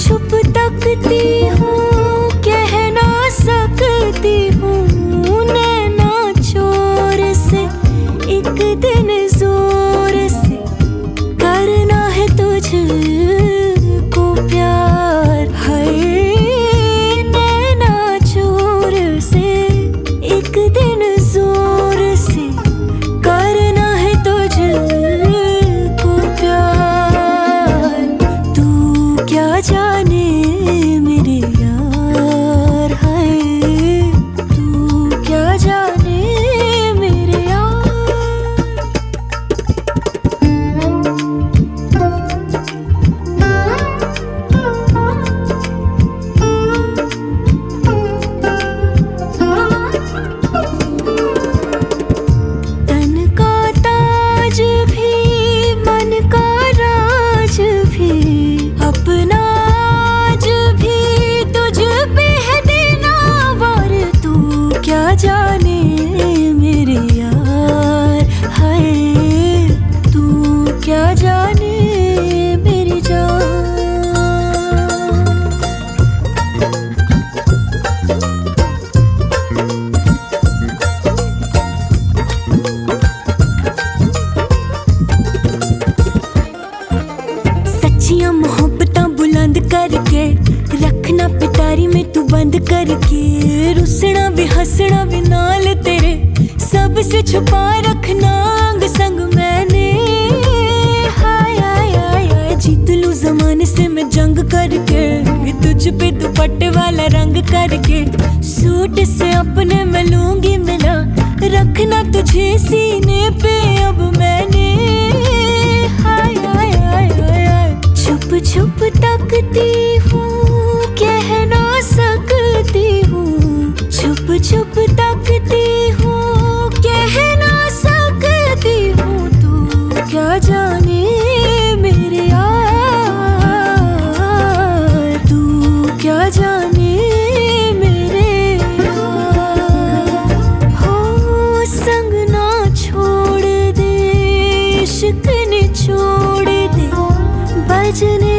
छुप तकती हूँ, कह ना सकती हूँ, नैना चोर से एक दिन जोर से करना है तुझको प्यार। है नैना चोर से एक दिन जोर से करना है तुझको प्यार। तू क्या जाने मेरे यार, है तू क्या जाने मेरे यार। तन का ताज भी मन का राज भी अपना आज भी तुझ पे है देना वार। तू क्या जाने मेरे यार, है तू क्या जाने मेरी जान। सच्चियां मोहब्बतां बुलंद करके रखना पिटारी में तू बंद करके। रुसना भी हंसना भी नाल तेरे सबसे छुपा रखना अंग संग मैंने। हाय हाय हाय हाय जीत लूं जमाने से मैं जंग करके, तुझ पे दुपट्टे वाला रंग करके। सूट से अपने मैं लूंगी मिला, रखना तुझे सीने पे अब मैंने। हाय हाय हाय हाय हाय छुप छुप तकती हूँ, कह ना सकती हूँ, छुप छुप तकती हूँ, कह ना सकती हूँ। तू क्या जाने मेरे यार, तू क्या जाने मेरे यार। हो संग ना छोड़ दे, इश्क ने छोड़ दे, बजने